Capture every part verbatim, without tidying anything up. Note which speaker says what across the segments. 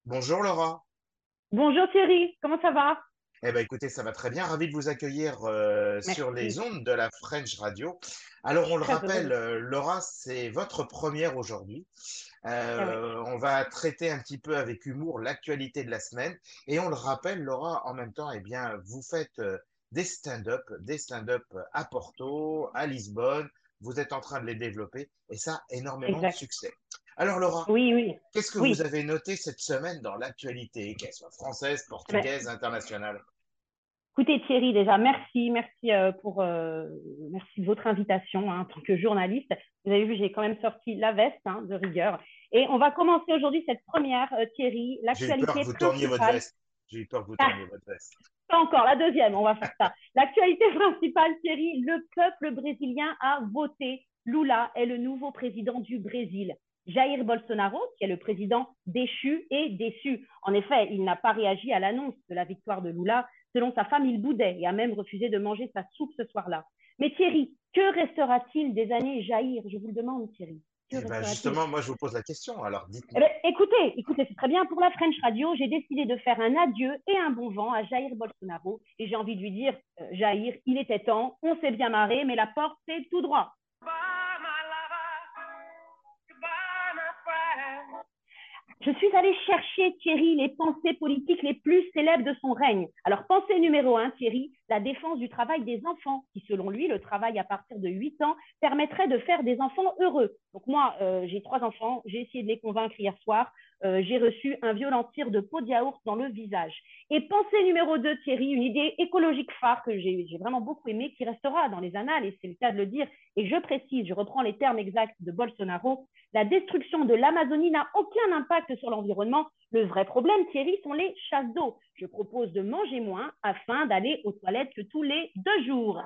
Speaker 1: Bonjour Laura.
Speaker 2: Bonjour Thierry, comment ça va?
Speaker 1: Eh ben écoutez, ça va très bien. Ravi de vous accueillir euh, sur les
Speaker 2: Merci,
Speaker 1: ondes de la French Radio. Alors on le
Speaker 2: très
Speaker 1: rappelle,
Speaker 2: heureuse.
Speaker 1: euh, Laura, c'est votre première aujourd'hui.
Speaker 2: Ah ouais,
Speaker 1: Euh, on va traiter un petit peu avec humour l'actualité de la semaine. Et on le rappelle, Laura, en même temps, eh bien, vous faites euh, des stand-up, des stand-up à Porto, à Lisbonne. Vous êtes en train de les développer et ça, énormément de
Speaker 2: exact.
Speaker 1: succès. Alors Laura,
Speaker 2: Oui, oui,
Speaker 1: qu'est-ce que vous
Speaker 2: oui.
Speaker 1: avez noté cette semaine dans l'actualité, qu'elle soit française,
Speaker 2: Eh ben,
Speaker 1: portugaise, internationale?
Speaker 2: écoutez Thierry, déjà merci, merci euh, pour euh, merci de votre invitation hein, en tant que journaliste. Vous avez vu, j'ai quand même sorti la veste hein, de rigueur. Et on va commencer aujourd'hui cette première, euh, Thierry,
Speaker 1: J'ai eu peur que
Speaker 2: l'actualité
Speaker 1: vous tourniez votre
Speaker 2: principale.
Speaker 1: veste. J'ai eu peur que vous
Speaker 2: Ah,
Speaker 1: tourniez votre veste.
Speaker 2: pas encore, la deuxième, on va faire ça. L'actualité principale, Thierry, le peuple brésilien a voté. Lula est le nouveau président du Brésil. Jair Bolsonaro, qui est le président déchu et déçu. En effet, il n'a pas réagi à l'annonce de la victoire de Lula. Selon sa femme, il boudait et a même refusé de manger sa soupe ce soir-là. Mais Thierry, que restera-t-il des années Jair? Je vous le demande, Thierry. Que
Speaker 1: Eh bien,
Speaker 2: restera-t-il?
Speaker 1: justement, moi, je vous pose la question. Alors,
Speaker 2: Eh
Speaker 1: dites-moi.
Speaker 2: bien, écoutez, écoutez, c'est très bien. Pour la French Radio, j'ai décidé de faire un adieu et un bon vent à Jair Bolsonaro. Et j'ai envie de lui dire, euh, Jair, il était temps, on s'est bien marré, mais la porte, c'est tout droit. Je suis allée chercher, Thierry, les pensées politiques les plus célèbres de son règne. Alors, pensée numéro un, Thierry, la défense du travail des enfants, qui, selon lui, le travail à partir de huit ans permettrait de faire des enfants heureux. Donc, moi, euh, j'ai trois enfants, j'ai essayé de les convaincre hier soir, euh, j'ai reçu un violent tir de pot de yaourt dans le visage. Et pensée numéro deux, Thierry, une idée écologique phare que j'ai vraiment beaucoup aimée, qui restera dans les annales, et c'est le cas de le dire, et je précise, je reprends les termes exacts de Bolsonaro, la destruction de l'Amazonie n'a aucun impact sur l'environnement. Le vrai problème, Thierry, sont les chasses d'eau. Je propose de manger moins afin d'aller aux toilettes que tous les deux jours.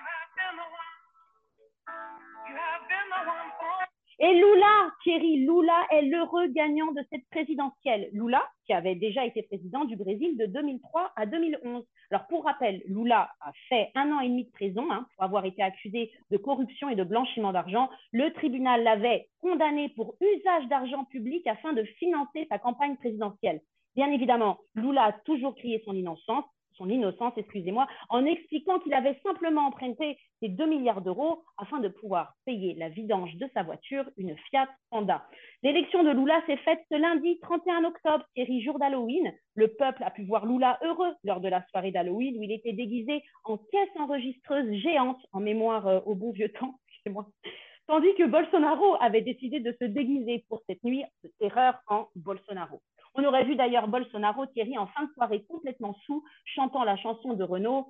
Speaker 2: Et Lula, Thierry, Lula est l'heureux gagnant de cette présidentielle. Lula, qui avait déjà été président du Brésil de deux mille trois à deux mille onze. Alors, pour rappel, Lula a fait un an et demi de prison hein, pour avoir été accusé de corruption et de blanchiment d'argent. Le tribunal l'avait condamné pour usage d'argent public afin de financer sa campagne présidentielle. Bien évidemment, Lula a toujours crié son innocence son innocence, excusez-moi, en expliquant qu'il avait simplement emprunté ces deux milliards d'euros afin de pouvoir payer la vidange de sa voiture, une Fiat Panda. L'élection de Lula s'est faite ce lundi trente et un octobre, Thierry, jour d'Halloween. Le peuple a pu voir Lula heureux lors de la soirée d'Halloween où il était déguisé en caisse enregistreuse géante en mémoire euh, au bon vieux temps, excusez-moi. Tandis que Bolsonaro avait décidé de se déguiser pour cette nuit de terreur en Bolsonaro. On aurait vu d'ailleurs Bolsonaro, Thierry, en fin de soirée complètement sous, chantant la chanson de Renaud.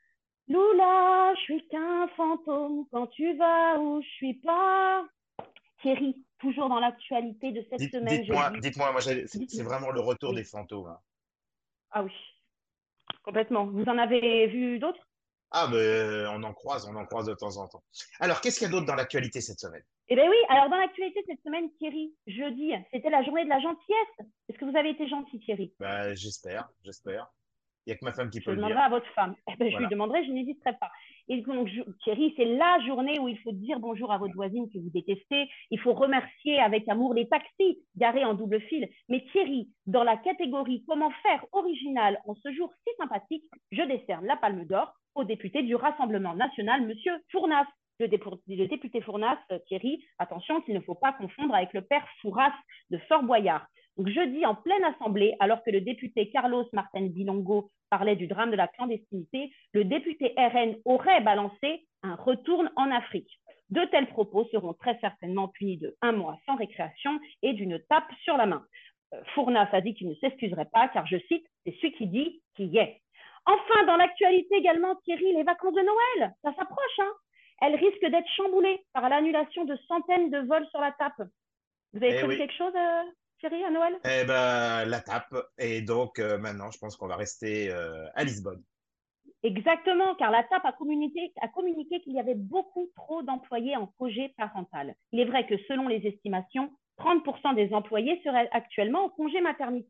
Speaker 2: Lula, je suis qu'un fantôme quand tu vas où je suis pas. Thierry, toujours dans l'actualité de cette
Speaker 1: Dites,
Speaker 2: semaine, je le
Speaker 1: dites-moi,
Speaker 2: dis.
Speaker 1: dites-moi, moi, j'ai- c'est c'est
Speaker 2: Dites-moi.
Speaker 1: vraiment le retour des
Speaker 2: Oui.
Speaker 1: fantômes, hein.
Speaker 2: Ah oui, complètement. Vous en avez vu d'autres?
Speaker 1: Ah, mais euh, on en croise, on en croise de temps en temps. Alors, qu'est-ce qu'il y a d'autre dans l'actualité cette semaine?
Speaker 2: Eh bien oui, alors dans l'actualité cette semaine, Thierry, jeudi, c'était la journée de la gentillesse. Est-ce que vous avez été gentil, Thierry?
Speaker 1: Bah, j'espère, j'espère. Il y a que ma femme qui peut
Speaker 2: Je
Speaker 1: le dire.
Speaker 2: demanderai à votre femme. Eh ben, je lui
Speaker 1: Voilà.
Speaker 2: demanderai, je n'hésiterai pas. Et donc, je- Thierry, c'est la journée où il faut dire bonjour à votre voisine que vous détestez. Il faut remercier avec amour les taxis garés en double fil. Mais Thierry, dans la catégorie comment faire original en ce jour si sympathique, je décerne la Palme d'Or au député du Rassemblement national, Monsieur Fournas. Le, le député Fournas, euh, Thierry, attention qu'il ne faut pas confondre avec le père Fouras de Fort Boyard. Donc jeudi, en pleine assemblée, alors que le député Carlos Martin Bilongo parlait du drame de la clandestinité, le député R N aurait balancé un retourne en Afrique. De tels propos seront très certainement punis de un mois sans récréation et d'une tape sur la main. Euh, Fournas a dit qu'il ne s'excuserait pas, car je cite, c'est celui qui dit qui y est. Enfin, dans l'actualité également, Thierry, les vacances de Noël, ça s'approche, hein. Elles risquent d'être chamboulées par l'annulation de centaines de vols sur la tape. Vous avez
Speaker 1: Eh
Speaker 2: prévu
Speaker 1: oui,
Speaker 2: quelque chose, euh, Thierry, à Noël?
Speaker 1: eh ben, la tape. Et donc, euh, maintenant, je pense qu'on va rester euh, à Lisbonne.
Speaker 2: Exactement, car la TAP a communiqué, a communiqué qu'il y avait beaucoup trop d'employés en congé parental. Il est vrai que selon les estimations, trente pour cent des employés seraient actuellement en congé maternité,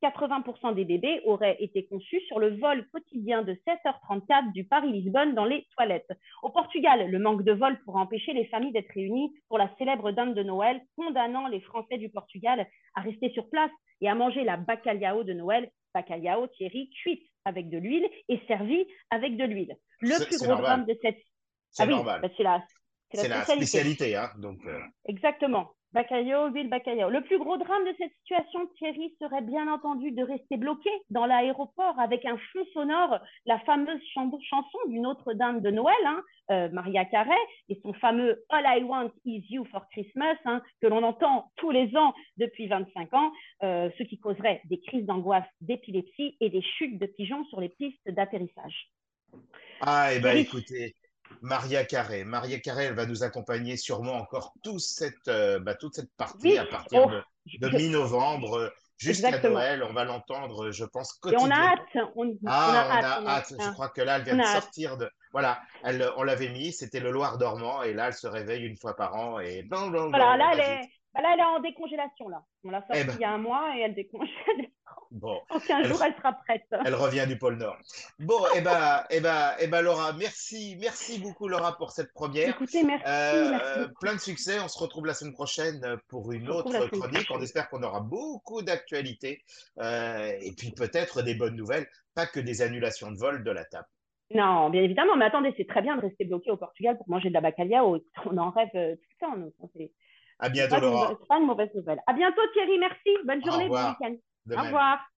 Speaker 2: quatre-vingts pour cent des bébés auraient été conçus sur le vol quotidien de sept heures trente-quatre du Paris-Lisbonne dans les toilettes. Au Portugal, le manque de vol pourrait empêcher les familles d'être réunies pour la célèbre dinde de Noël, condamnant les Français du Portugal à rester sur place et à manger la bacalhau de Noël, bacalhau, Thierry, cuite avec de l'huile et servie avec de l'huile. Le plus gros drame de cette...
Speaker 1: C'est
Speaker 2: ah oui,
Speaker 1: normal.
Speaker 2: Bah c'est la,
Speaker 1: c'est la, la spécialité. Hein, donc, euh...
Speaker 2: Exactement. Bacalhau, huile, bacalhau. Le plus gros drame de cette situation, Thierry, serait bien entendu de rester bloqué dans l'aéroport avec un fond sonore, la fameuse ch chanson d'une autre dame de Noël, hein, euh, Mariah Carey, et son fameux All I Want Is You for Christmas, hein, que l'on entend tous les ans depuis vingt-cinq ans, euh, ce qui causerait des crises d'angoisse, d'épilepsie et des chutes de pigeons sur les pistes d'atterrissage.
Speaker 1: Ah, et eh bien, écoutez, Mariah Carey. Mariah Carey, elle va nous accompagner sûrement encore toute cette, euh, bah, toute cette partie
Speaker 2: oui.
Speaker 1: à partir
Speaker 2: oh,
Speaker 1: de, de
Speaker 2: je...
Speaker 1: mi-novembre jusqu'à Noël. On va l'entendre, je pense, quotidiennement.
Speaker 2: Et on a hâte. On,
Speaker 1: ah,
Speaker 2: on a
Speaker 1: on
Speaker 2: hâte.
Speaker 1: a
Speaker 2: on
Speaker 1: hâte.
Speaker 2: a,
Speaker 1: Je crois que là, elle vient de sortir
Speaker 2: hâte.
Speaker 1: de... Voilà, elle, on l'avait mis, c'était le Loir dormant, et là, elle se réveille une fois par an. Et bon, bon,
Speaker 2: voilà,
Speaker 1: bon,
Speaker 2: là, elle est... là, elle est en décongélation. Là. On l'a sortie
Speaker 1: eh ben...
Speaker 2: il y a un mois et elle décongèle.
Speaker 1: Bon,
Speaker 2: en quinze jours, elle sera prête.
Speaker 1: Elle revient du pôle Nord. Bon, et eh ben, eh ben, eh ben, Laura, merci, merci beaucoup, Laura, pour cette première.
Speaker 2: Écoutez, merci,
Speaker 1: euh,
Speaker 2: merci.
Speaker 1: Plein de succès. On se retrouve la semaine prochaine pour une autre chronique.
Speaker 2: Prochaine.
Speaker 1: On espère qu'on aura beaucoup d'actualités euh, et puis peut-être des bonnes nouvelles, pas que des annulations de vol de la table.
Speaker 2: Non, bien évidemment, mais attendez, c'est très bien de rester bloqué au Portugal pour manger de la bacalhau. On en rêve euh, tout le temps. Nous.
Speaker 1: À bientôt, Laura.
Speaker 2: C'est pas une mauvaise nouvelle. À bientôt, Thierry. Merci. Bonne journée, bon week-end. Au revoir.